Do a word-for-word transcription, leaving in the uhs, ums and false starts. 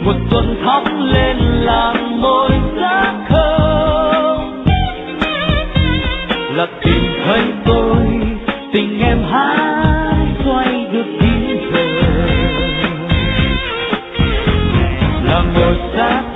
một tuần thắm lên làng môi giá không là tìm thấy tôi, tình em hát xoay được đến giờ là một giá